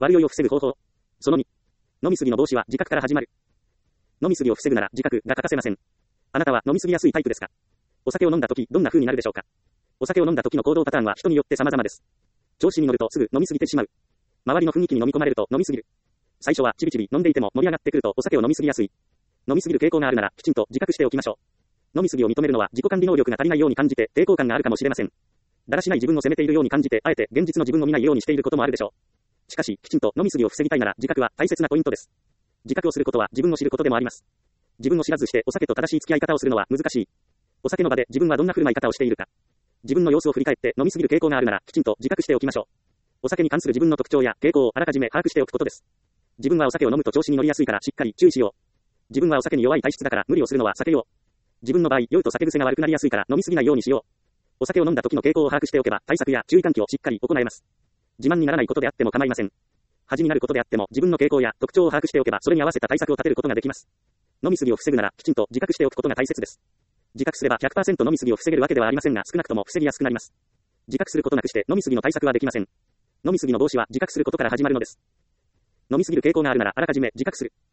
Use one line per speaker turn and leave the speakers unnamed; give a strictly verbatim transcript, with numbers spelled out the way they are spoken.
悪酔いを防ぐ方法。そのに。飲みすぎの防止は自覚から始まる。飲みすぎを防ぐなら自覚が欠かせません。あなたは飲みすぎやすいタイプですか？お酒を飲んだ時、どんな風になるでしょうか？お酒を飲んだ時の行動パターンは人によって様々です。調子に乗るとすぐ飲みすぎてしまう。周りの雰囲気に飲み込まれると飲みすぎる。最初はちびちび飲んでいても盛り上がってくるとお酒を飲みすぎやすい。飲みすぎる傾向があるならきちんと自覚しておきましょう。飲みすぎを認めるのは自己管理能力が足りないように感じて抵抗感があるかもしれません。だらしない自分を責めているように感じてあえて現実の自分を見ないようにしていることもあるでしょう。しかしきちんと飲みすぎを防ぎたいなら自覚は大切なポイントです。自覚をすることは自分を知ることでもあります。自分を知らずしてお酒と正しい付き合い方をするのは難しい。お酒の場で自分はどんな振る舞い方をしているか。自分の様子を振り返って飲みすぎる傾向があるならきちんと自覚しておきましょう。お酒に関する自分の特徴や傾向をあらかじめ把握しておくことです。自分はお酒を飲むと調子に乗りやすいからしっかり注意しよう。自分はお酒に弱い体質だから無理をするのは避けよう。自分の場合、酔うと酒癖が悪くなりやすいから飲みすぎないようにしよう。お酒を飲んだ時の傾向を把握しておけば対策や注意喚起をしっかり行えます。自慢にならないことであっても構いません。恥になることであっても自分の傾向や特徴を把握しておけばそれに合わせた対策を立てることができます。飲みすぎを防ぐならきちんと自覚しておくことが大切です。自覚すれば ひゃくパーセント 飲みすぎを防げるわけではありませんが少なくとも防ぎやすくなります。自覚することなくして飲みすぎの対策はできません。飲みすぎの防止は自覚することから始まるのです。飲みすぎる傾向があるならあらかじめ自覚する。